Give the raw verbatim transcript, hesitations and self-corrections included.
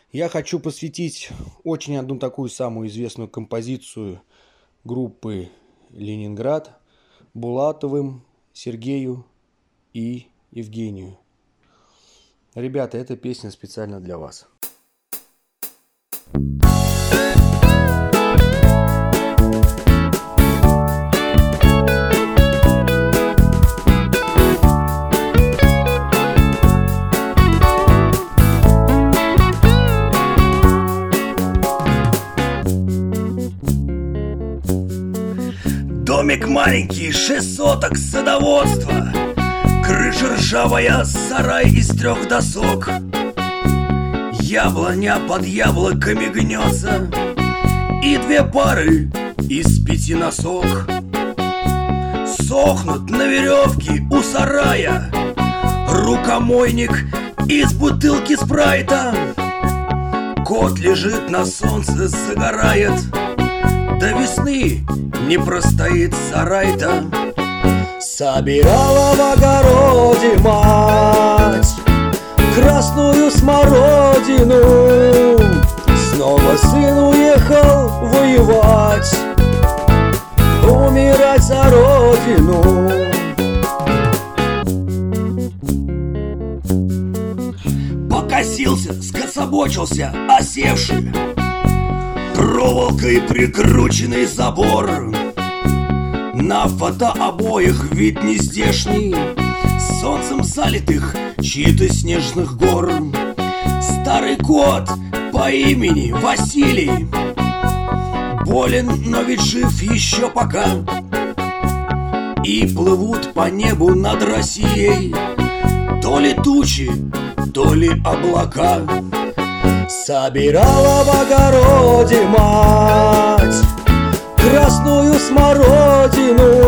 Я хочу посвятить очень одну такую самую известную композицию группы «Ленинград» Булатовым, Сергею и Евгению. Ребята, эта песня специально для вас. Домик маленький, шесть соток садоводства, крыша ржавая, сарай из трех досок. Яблоня под яблоками гнется, и две пары из пяти носок сохнут на веревке у сарая. Рукомойник из бутылки спрайта. Кот лежит на солнце, загорает. До весны не простоит сарай-то. Собирала в огороде мать красную смородину. Снова сын уехал воевать, умирать за родину. Покосился, скособочился, осевший, проволокой прикрученный забор. На фотообоях вид нездешний, солнцем залитых чьи-то снежных гор. Старый кот по имени Василий болен, но ведь жив еще пока. И плывут по небу над Россией то ли тучи, то ли облака. Собирала в огороде мать красную смородину.